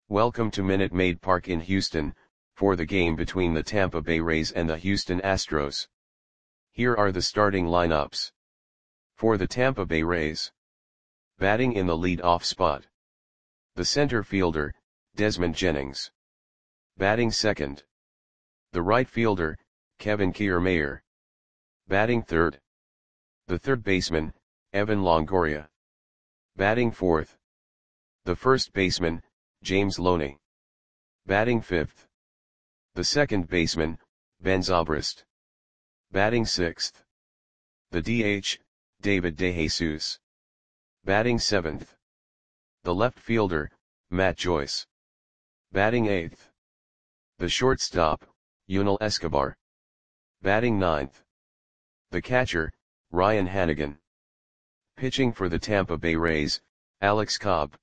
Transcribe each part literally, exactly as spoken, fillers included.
Welcome to Minute Maid Park in Houston, for the game between the Tampa Bay Rays and the Houston Astros. Here are the starting lineups. For the Tampa Bay Rays. Batting in the lead-off spot. The center fielder, Desmond Jennings. Batting second. The right fielder, Kevin Kiermaier. Batting third. The third baseman, Evan Longoria. Batting fourth. The first baseman, James Loney. Batting fifth. The second baseman, Ben Zobrist. Batting sixth. The D H, David DeJesus. Batting seventh. The left fielder, Matt Joyce. Batting eighth. The shortstop, Yunel Escobar. Batting ninth. The catcher, Ryan Hanigan. Pitching for the Tampa Bay Rays, Alex Cobb.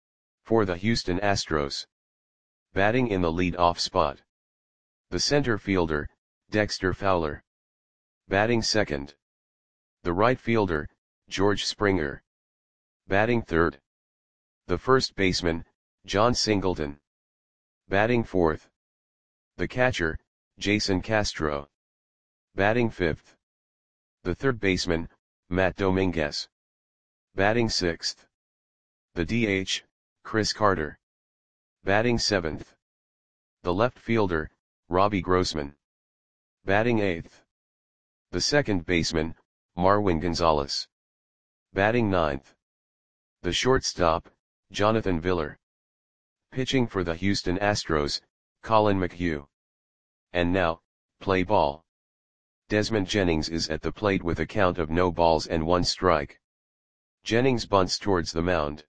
For the Houston Astros. Batting in the lead-off spot. The center fielder, Dexter Fowler. Batting second. The right fielder, George Springer. Batting third. The first baseman, John Singleton. Batting fourth. The catcher, Jason Castro. Batting fifth. The third baseman, Matt Dominguez. Batting sixth. The D H, Chris Carter. Batting seventh. The left fielder, Robbie Grossman. Batting eighth. The second baseman, Marwin Gonzalez. Batting ninth. The shortstop, Jonathan Villar. Pitching for the Houston Astros, Colin McHugh. And now, play ball. Desmond Jennings is at the plate with a count of no balls and one strike. Jennings bunts towards the mound.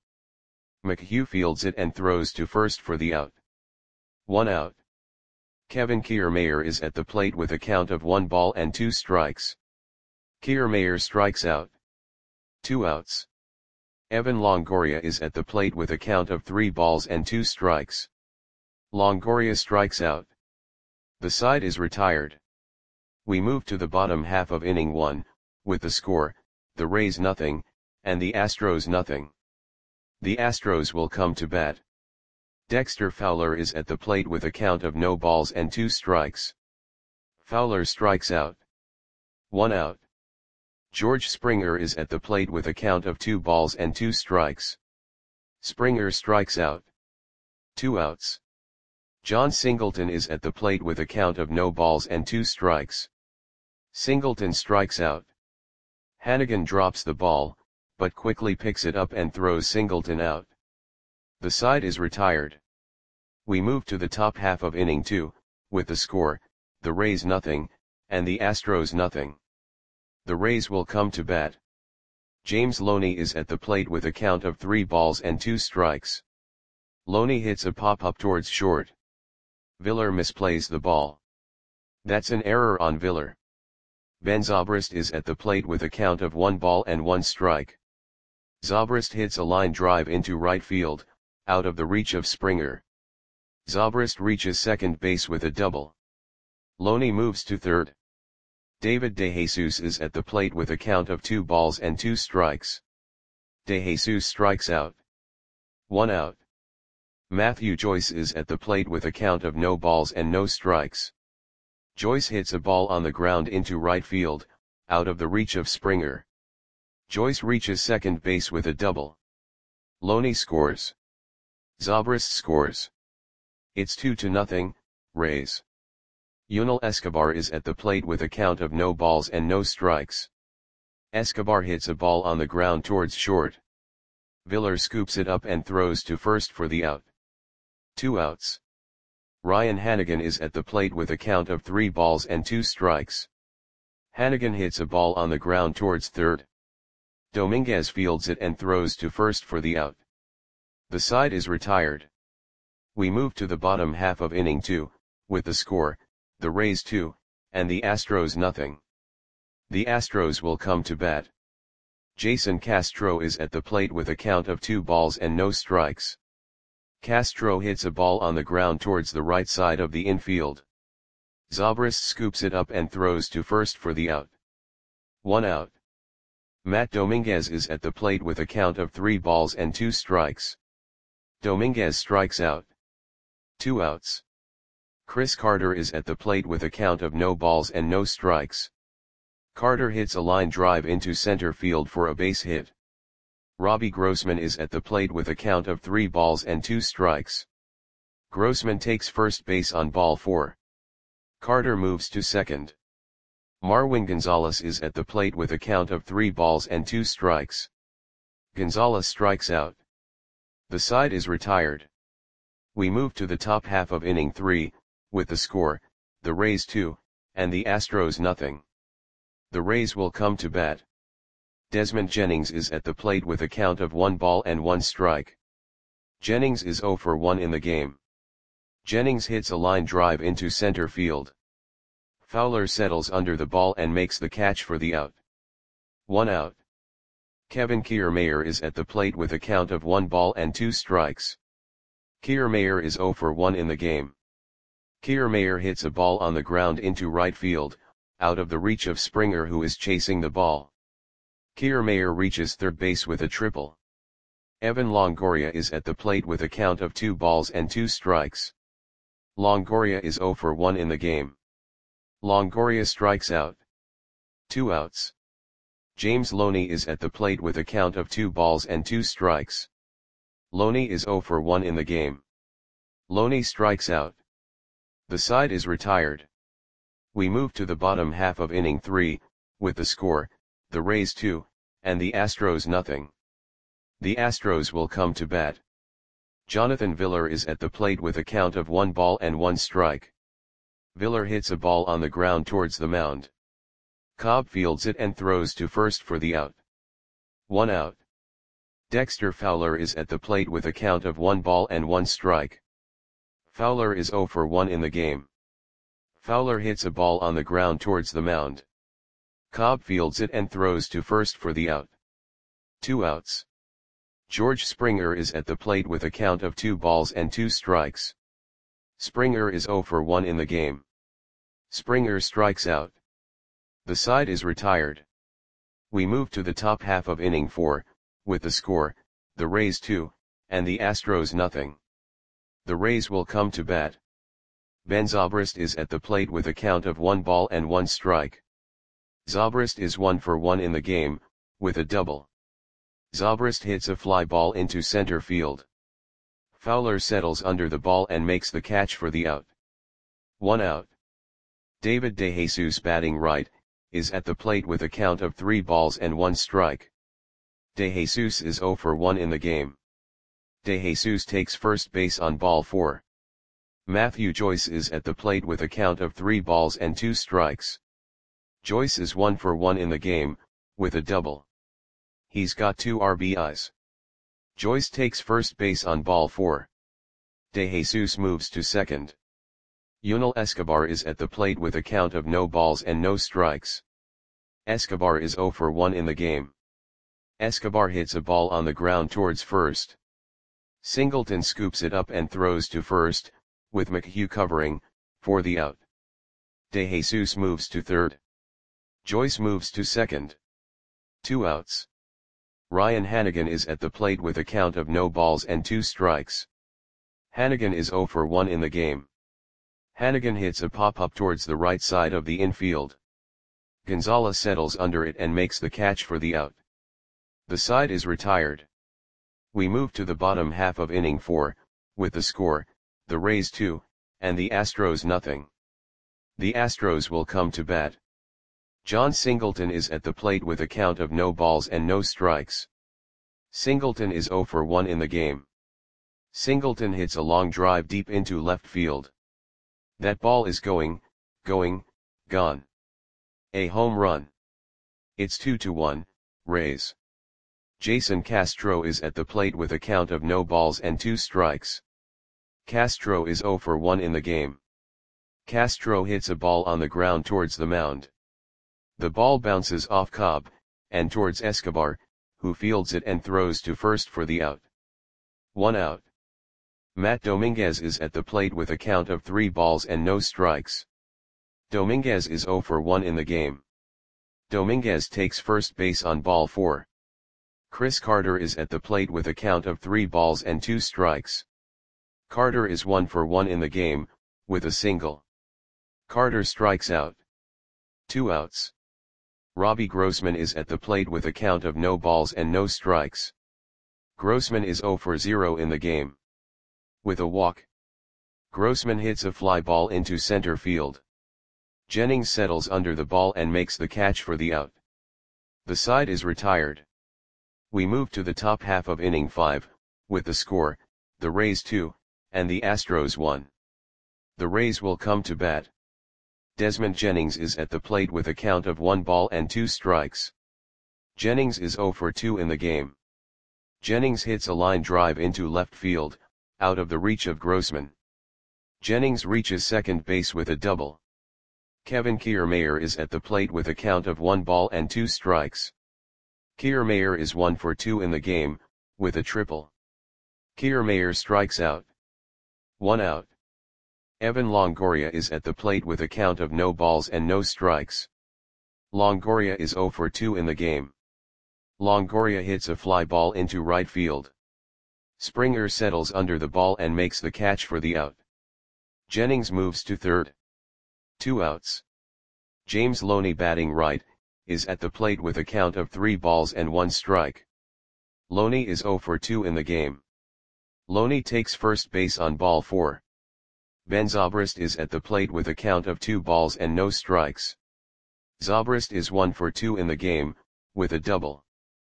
McHugh fields it and throws to first for the out. One out. Kevin Kiermaier is at the plate with a count of one ball and two strikes. Kiermaier strikes out. Two outs. Evan Longoria is at the plate with a count of three balls and two strikes. Longoria strikes out. The side is retired. We move to the bottom half of inning one, with the score, the Rays nothing, and the Astros nothing. The Astros will come to bat. Dexter Fowler is at the plate with a count of no balls and two strikes. Fowler strikes out. One out. George Springer is at the plate with a count of two balls and two strikes. Springer strikes out. Two outs. John Singleton is at the plate with a count of no balls and two strikes. Singleton strikes out. Hanigan drops the ball, but quickly picks it up and throws Singleton out. The side is retired. We move to the top half of inning two, with the score, the Rays nothing, and the Astros nothing. The Rays will come to bat. James Loney is at the plate with a count of three balls and two strikes. Loney hits a pop-up towards short. Villar misplays the ball. That's an error on Villar. Ben Zobrist is at the plate with a count of one ball and one strike. Zobrist hits a line drive into right field, out of the reach of Springer. Zobrist reaches second base with a double. Loney moves to third. David DeJesus is at the plate with a count of two balls and two strikes. DeJesus strikes out. One out. Matthew Joyce is at the plate with a count of no balls and no strikes. Joyce hits a ball on the ground into right field, out of the reach of Springer. Joyce reaches second base with a double. Loney scores. Zobrist scores. It's two to nothing, Rays. Yunel Escobar is at the plate with a count of no balls and no strikes. Escobar hits a ball on the ground towards short. Villar scoops it up and throws to first for the out. Two outs. Ryan Hanigan is at the plate with a count of three balls and two strikes. Hanigan hits a ball on the ground towards third. Dominguez fields it and throws to first for the out. The side is retired. We move to the bottom half of inning two, with the score, the Rays two, and the Astros nothing. The Astros will come to bat. Jason Castro is at the plate with a count of two balls and no strikes. Castro hits a ball on the ground towards the right side of the infield. Zobrist scoops it up and throws to first for the out. One out. Matt Dominguez is at the plate with a count of three balls and two strikes. Dominguez strikes out. Two outs. Chris Carter is at the plate with a count of no balls and no strikes. Carter hits a line drive into center field for a base hit. Robbie Grossman is at the plate with a count of three balls and two strikes. Grossman takes first base on ball four. Carter moves to second. Marwin Gonzalez is at the plate with a count of three balls and two strikes. Gonzalez strikes out. The side is retired. We move to the top half of inning three, with the score, the Rays two, and the Astros nothing. The Rays will come to bat. Desmond Jennings is at the plate with a count of one ball and one strike. Jennings is zero for one in the game. Jennings hits a line drive into center field. Fowler settles under the ball and makes the catch for the out. One out. Kevin Kiermaier is at the plate with a count of one ball and two strikes. Kiermaier is zero for one in the game. Kiermaier hits a ball on the ground into right field, out of the reach of Springer, who is chasing the ball. Kiermaier reaches third base with a triple. Evan Longoria is at the plate with a count of two balls and two strikes. Longoria is zero for one in the game. Longoria strikes out. Two outs. James Loney is at the plate with a count of two balls and two strikes. Loney is zero for one in the game. Loney strikes out. The side is retired. We move to the bottom half of inning three, with the score, the Rays two, and the Astros nothing. The Astros will come to bat. Jonathan Villar is at the plate with a count of one ball and one strike. Villar hits a ball on the ground towards the mound. Cobb fields it and throws to first for the out. One out. Dexter Fowler is at the plate with a count of one ball and one strike. Fowler is zero for one in the game. Fowler hits a ball on the ground towards the mound. Cobb fields it and throws to first for the out. Two outs. George Springer is at the plate with a count of two balls and two strikes. Springer is zero for one in the game. Springer strikes out. The side is retired. We move to the top half of inning four, with the score, the Rays two, and the Astros nothing. The Rays will come to bat. Ben Zobrist is at the plate with a count of one ball and one strike. Zobrist is one for one in the game, with a double. Zobrist hits a fly ball into center field. Fowler settles under the ball and makes the catch for the out. One out. David DeJesus, batting right, is at the plate with a count of three balls and one strike. DeJesus is zero for one in the game. DeJesus takes first base on ball four. Matthew Joyce is at the plate with a count of three balls and two strikes. Joyce is one for one in the game, with a double. He's got two R B Is. Joyce takes first base on ball four. DeJesus moves to second. Yunel Escobar is at the plate with a count of no balls and no strikes. Escobar is zero for one in the game. Escobar hits a ball on the ground towards first. Singleton scoops it up and throws to first, with McHugh covering, for the out. DeJesus moves to third. Joyce moves to second. Two outs. Ryan Hanigan is at the plate with a count of no balls and two strikes. Hanigan is zero for one in the game. Hanigan hits a pop-up towards the right side of the infield. Gonzalez settles under it and makes the catch for the out. The side is retired. We move to the bottom half of inning four, with the score, the Rays two, and the Astros nothing. The Astros will come to bat. John Singleton is at the plate with a count of no balls and no strikes. Singleton is zero for one in the game. Singleton hits a long drive deep into left field. That ball is going, going, gone. A home run. It's two to one, Rays. Jason Castro is at the plate with a count of no balls and two strikes. Castro is zero for one in the game. Castro hits a ball on the ground towards the mound. The ball bounces off Cobb, and towards Escobar, who fields it and throws to first for the out. One out. Matt Dominguez is at the plate with a count of three balls and no strikes. Dominguez is zero for one in the game. Dominguez takes first base on ball four. Chris Carter is at the plate with a count of three balls and two strikes. Carter is one for one in the game, with a single. Carter strikes out. Two outs. Robbie Grossman is at the plate with a count of no balls and no strikes. Grossman is zero for zero in the game. With a walk. Grossman hits a fly ball into center field. Jennings settles under the ball and makes the catch for the out. The side is retired. We move to the top half of inning five, with the score, the Rays two, and the Astros one. The Rays will come to bat. Desmond Jennings is at the plate with a count of one ball and two strikes. Jennings is zero for two in the game. Jennings hits a line drive into left field, out of the reach of Grossman. Jennings reaches second base with a double. Kevin Kiermaier is at the plate with a count of one ball and two strikes. Kiermaier is one for two in the game, with a triple. Kiermaier strikes out. One out. Evan Longoria is at the plate with a count of no balls and no strikes. Longoria is zero for two in the game. Longoria hits a fly ball into right field. Springer settles under the ball and makes the catch for the out. Jennings moves to third. Two outs. James Loney, batting right, is at the plate with a count of three balls and one strike. Loney is zero for two in the game. Loney takes first base on ball four. Ben Zobrist is at the plate with a count of two balls and no strikes. Zobrist is one for two in the game, with a double.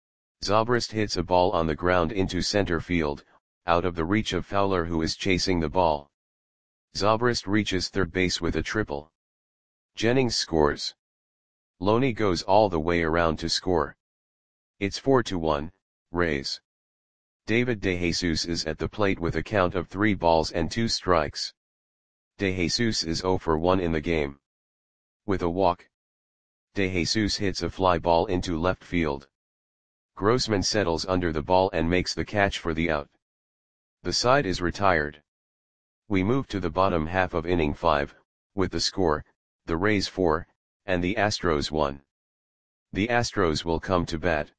Zobrist hits a ball on the ground into center field, out of the reach of Fowler, who is chasing the ball. Zobrist reaches third base with a triple. Jennings scores. Loney goes all the way around to score. It's four to one, Rays. David DeJesus is at the plate with a count of three balls and two strikes. DeJesus is zero for one in the game. With a walk. DeJesus hits a fly ball into left field. Grossman settles under the ball and makes the catch for the out. The side is retired. We move to the bottom half of inning five, with the score, the Rays four, and the Astros one. The Astros will come to bat.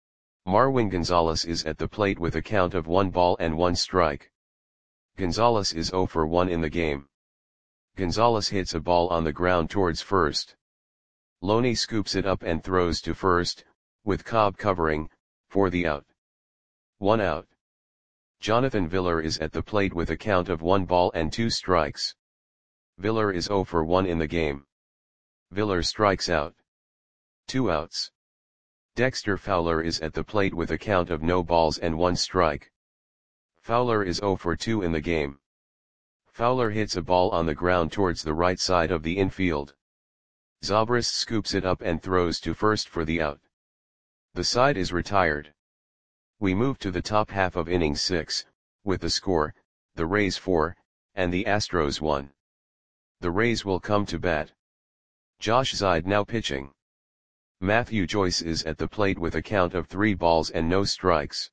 Marwin Gonzalez is at the plate with a count of one ball and one strike. Gonzalez is zero for one in the game. Gonzalez hits a ball on the ground towards first. Loney scoops it up and throws to first, with Cobb covering, for the out. One out. Jonathan Villar is at the plate with a count of one ball and two strikes. Villar is zero for one in the game. Villar strikes out. Two outs. Dexter Fowler is at the plate with a count of no balls and one strike. Fowler is zero for two in the game. Fowler hits a ball on the ground towards the right side of the infield. Zobrist scoops it up and throws to first for the out. The side is retired. We move to the top half of inning six, with the score, the Rays four, and the Astros one. The Rays will come to bat. Josh Zeid now pitching. Matthew Joyce is at the plate with a count of three balls and no strikes.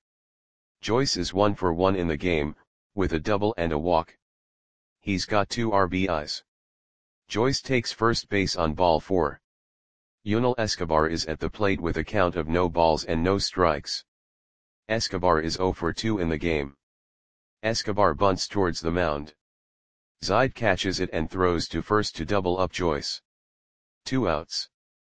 Joyce is one for one in the game, with a double and a walk. He's got two R B Is. Joyce takes first base on ball four. Yunel Escobar is at the plate with a count of no balls and no strikes. Escobar is zero for two in the game. Escobar bunts towards the mound. Zeid catches it and throws to first to double up Joyce. Two outs.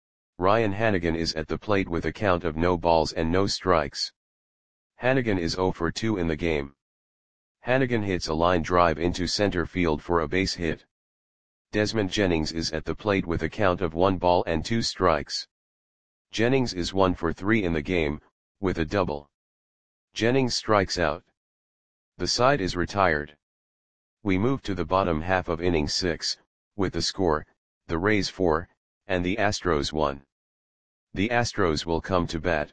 Ryan Hanigan is at the plate with a count of no balls and no strikes. Hanigan is zero for two in the game. Hanigan hits a line drive into center field for a base hit. Desmond Jennings is at the plate with a count of one ball and two strikes. Jennings is one for three in the game, with a double. Jennings strikes out. The side is retired. We move to the bottom half of inning six, with the score, the Rays four, and the Astros one. The Astros will come to bat.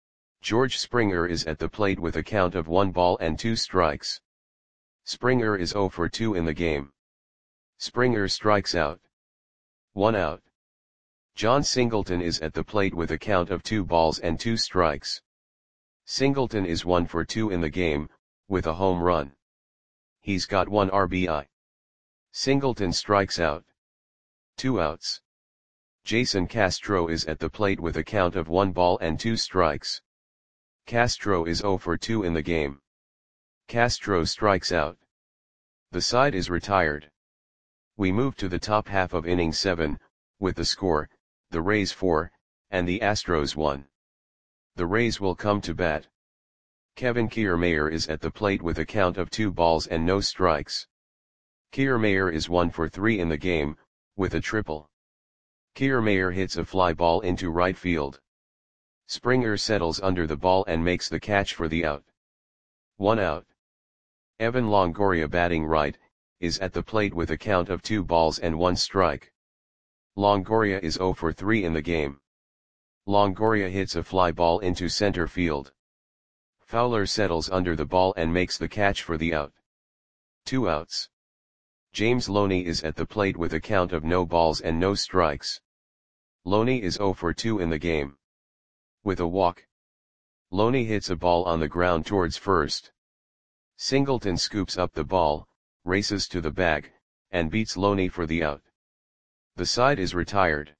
George Springer is at the plate with a count of one ball and two strikes. Springer is zero for two in the game. Springer strikes out. One out. John Singleton is at the plate with a count of two balls and two strikes. Singleton is one for two in the game, with a home run. He's got one R B I. Singleton strikes out. Two outs. Jason Castro is at the plate with a count of one ball and two strikes. Castro is zero for two in the game. Castro strikes out. The side is retired. We move to the top half of inning seven, with the score, the Rays four, and the Astros one. The Rays will come to bat. Kevin Kiermaier is at the plate with a count of two balls and no strikes. Kiermaier is one for three in the game, with a triple. Kiermaier hits a fly ball into right field. Springer settles under the ball and makes the catch for the out. One out. Evan Longoria, batting right, is at the plate with a count of two balls and one strike. Longoria is zero for three in the game. Longoria hits a fly ball into center field. Fowler settles under the ball and makes the catch for the out. Two outs. James Loney is at the plate with a count of no balls and no strikes. Loney is zero for two in the game. With a walk. Loney hits a ball on the ground towards first. Singleton scoops up the ball, races to the bag, and beats Loney for the out. The side is retired.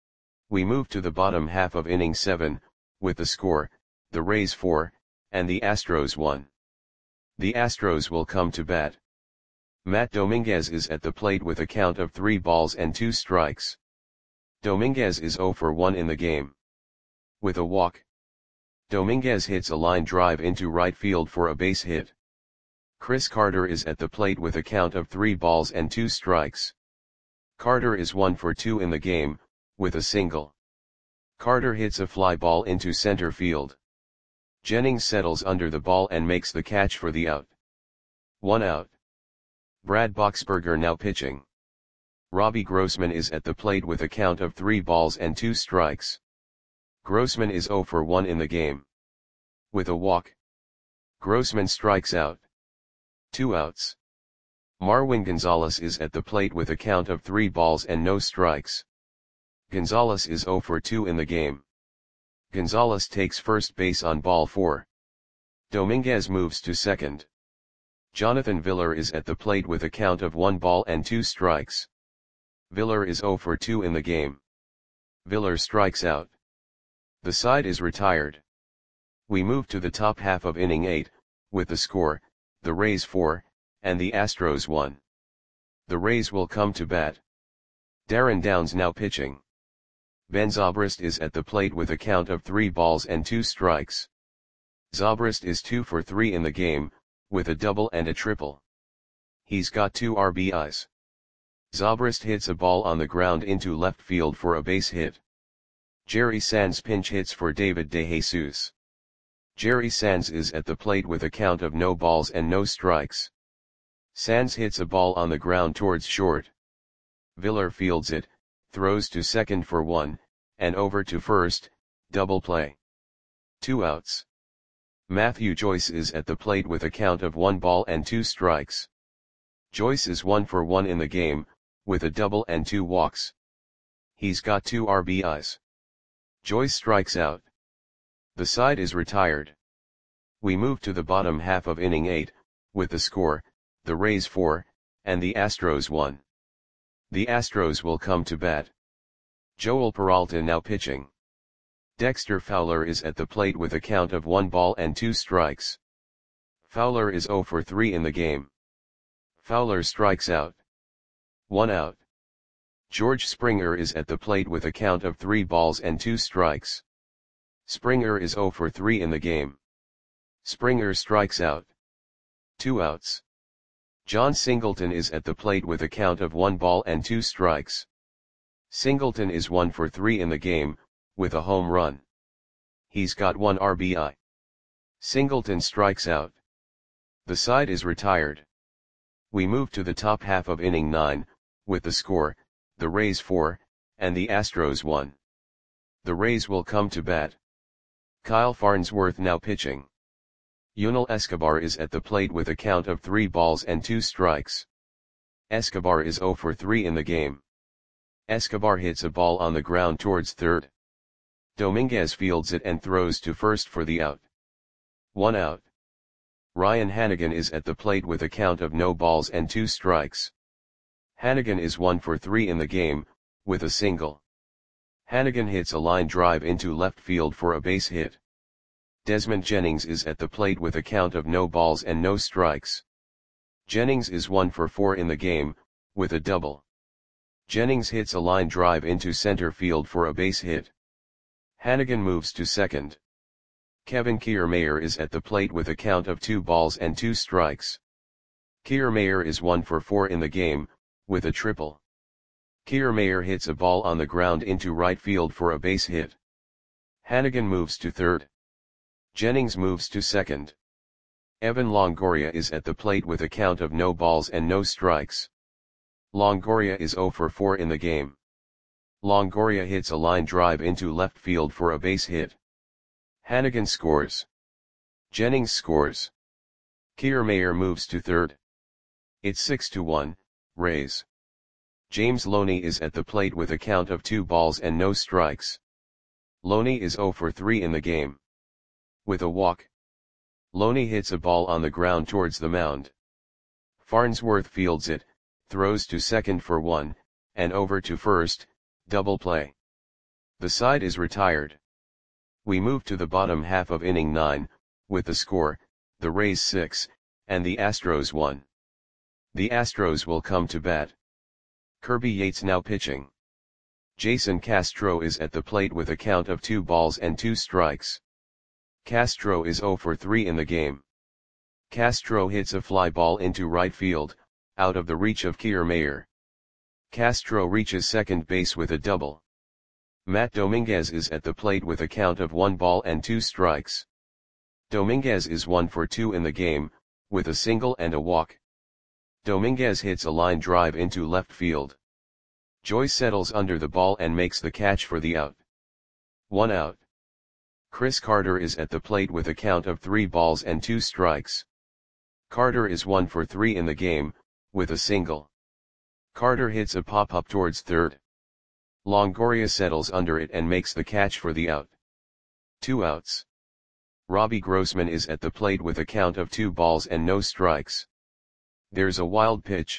We move to the bottom half of inning seven, with the score, the Rays four, and the Astros one. The Astros will come to bat. Matt Dominguez is at the plate with a count of three balls and two strikes. Dominguez is zero for one in the game. With a walk. Dominguez hits a line drive into right field for a base hit. Chris Carter is at the plate with a count of three balls and two strikes. Carter is one for two in the game, with a single. Carter hits a fly ball into center field. Jennings settles under the ball and makes the catch for the out. One out. Brad Boxberger now pitching. Robbie Grossman is at the plate with a count of three balls and two strikes. Grossman is zero for one in the game. With a walk. Grossman strikes out. Two outs. Marwin Gonzalez is at the plate with a count of three balls and no strikes. Gonzalez is zero for two in the game. Gonzalez takes first base on ball four. Dominguez moves to second. Jonathan Villar is at the plate with a count of one ball and two strikes. Villar is zero for two in the game. Villar strikes out. The side is retired. We move to the top half of inning eight, with the score, the Rays four, and the Astros one. The Rays will come to bat. Darren Downs now pitching. Ben Zobrist is at the plate with a count of three balls and two strikes. Zobrist is two for three in the game, with a double and a triple. He's got two R B Is. Zobrist hits a ball on the ground into left field for a base hit. Jerry Sands pinch hits for David DeJesus. Jerry Sands is at the plate with a count of no balls and no strikes. Sands hits a ball on the ground towards short. Villar fields it, throws to second for one, and over to first, double play. Two outs. Matthew Joyce is at the plate with a count of one ball and two strikes. Joyce is one for one in the game, with a double and two walks. He's got two R B Is. Joyce strikes out. The side is retired. We move to the bottom half of inning eight, with the score, the Rays four, and the Astros one. The Astros will come to bat. Joel Peralta now pitching. Dexter Fowler is at the plate with a count of one ball and two strikes. Fowler is zero for three in the game. Fowler strikes out. One out. George Springer is at the plate with a count of three balls and two strikes. Springer is zero for three in the game. Springer strikes out. Two outs. John Singleton is at the plate with a count of one ball and two strikes. Singleton is one for three in the game, with a home run. He's got one R B I. Singleton strikes out. The side is retired. We move to the top half of inning nine, with the score, the Rays four, and the Astros one. The Rays will come to bat. Kyle Farnsworth now pitching. Yunel Escobar is at the plate with a count of three balls and two strikes. Escobar is zero for three in the game. Escobar hits a ball on the ground towards third. Dominguez fields it and throws to first for the out. One out. Ryan Hanigan is at the plate with a count of no balls and two strikes. Hanigan is one for three in the game, with a single. Hanigan hits a line drive into left field for a base hit. Desmond Jennings is at the plate with a count of no balls and no strikes. Jennings is one for four in the game, with a double. Jennings hits a line drive into center field for a base hit. Hannigan moves to second. Kevin Kiermaier is at the plate with a count of two balls and two strikes. Kiermaier is one for four in the game, with a triple. Kiermaier hits a ball on the ground into right field for a base hit. Hannigan moves to third. Jennings moves to second. Evan Longoria is at the plate with a count of no balls and no strikes. Longoria is zero for four in the game. Longoria hits a line drive into left field for a base hit. Hannigan scores. Jennings scores. Kiermaier moves to third. It's six to one, Rays. James Loney is at the plate with a count of two balls and no strikes. Loney is zero for three in the game. With a walk. Loney hits a ball on the ground towards the mound. Farnsworth fields it, throws to second for one, and over to first, double play. The side is retired. We move to the bottom half of inning nine, with the score, the Rays six, and the Astros one. The Astros will come to bat. Kirby Yates now pitching. Jason Castro is at the plate with a count of two balls and two strikes. Castro is zero for three in the game. Castro hits a fly ball into right field, out of the reach of Kiermaier. Castro reaches second base with a double. Matt Dominguez is at the plate with a count of one ball and two strikes. Dominguez is one for two in the game, with a single and a walk. Dominguez hits a line drive into left field. Joy settles under the ball and makes the catch for the out. One out. Chris Carter is at the plate with a count of three balls and two strikes. Carter is one for three in the game, with a single. Carter hits a pop-up towards third. Longoria settles under it and makes the catch for the out. Two outs. Robbie Grossman is at the plate with a count of two balls and no strikes. There's a wild pitch.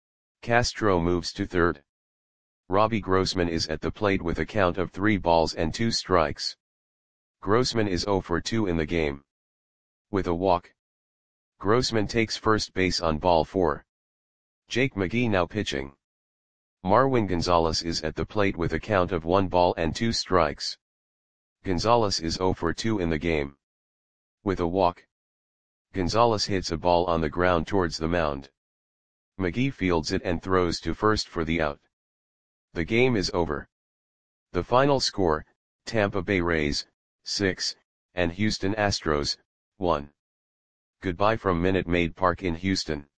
Castro moves to third. Robbie Grossman is at the plate with a count of three balls and two strikes. Grossman is zero for two in the game. With a walk. Grossman takes first base on ball four. Jake McGee now pitching. Marwin Gonzalez is at the plate with a count of one ball and two strikes. Gonzalez is zero for two in the game. With a walk. Gonzalez hits a ball on the ground towards the mound. McGee fields it and throws to first for the out. The game is over. The final score, Tampa Bay Rays, six, and Houston Astros, one. Goodbye from Minute Maid Park in Houston.